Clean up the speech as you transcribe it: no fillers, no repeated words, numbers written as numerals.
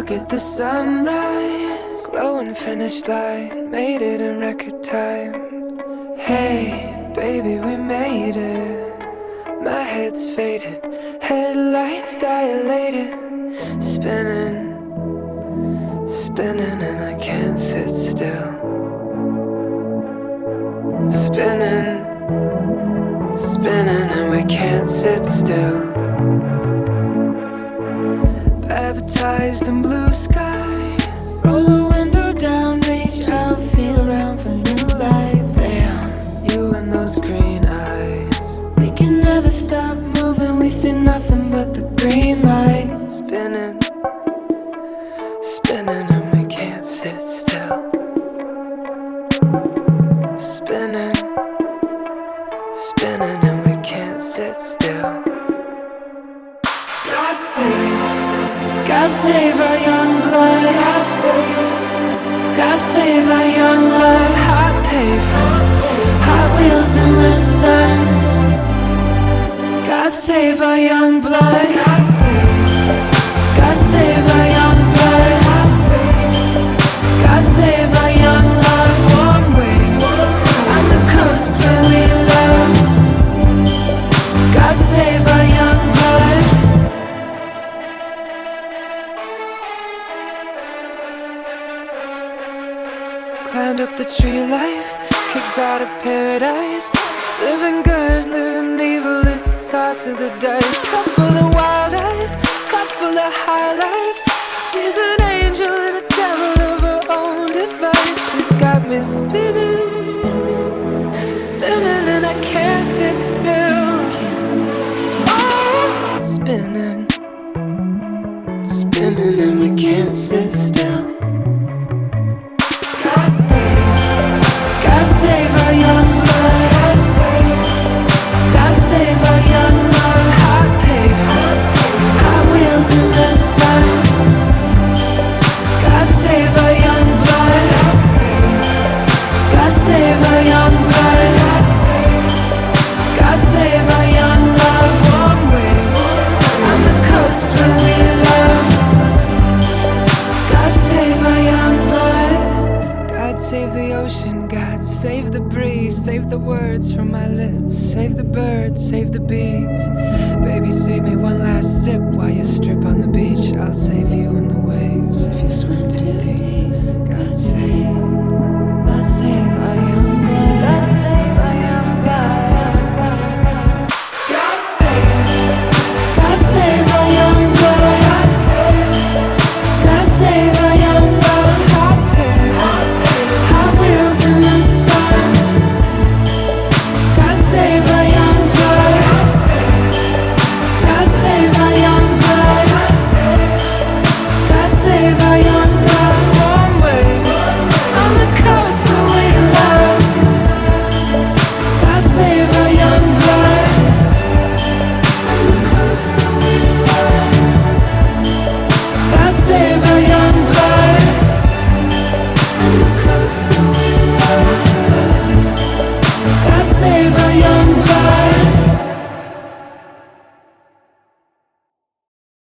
Look at the sunrise, glowing finish line, made it in record time. Hey, baby, we made it. My head's faded, headlights dilated, spinning, spinning, and I can't sit still. Spinning, spinning, and we can't sit still. Baptized in blue skies, roll the window down, reach out, feel around for new life. Damn, you and those green eyes. We can never stop moving, we see nothing but the green light. Spinning, spinning, and we can't sit still. Spinning, spinning, and we can't sit still. God save our young blood. God save our young love. Hot pavement, hot wheels in the sun. God save our young blood. God save our young blood. God save our young love. Warm waves on the coast where we love. God save our young blood. Climbed up the tree of life, kicked out of paradise. Living good, living evil is the toss of the dice. Cup full of wild eyes, cup full of high life. She's an angel and a devil of her own device. She's got me spinning, spinning, spinning, and I can't sit still. Oh, spinning, spinning, and we can't sit still. God save our young blood. God save our young love. Hot pavement, hot wheels in the sun. God save our young blood. God save our young blood. God save our young love. Warm waves on the coast where we love. God save our young blood. God save the ocean, God save the breeze, save the words from my lips, save the birds, save the bees. Baby, save me one last sip while you strip on the beach. I'll save you in the waves if you swim too deep. God save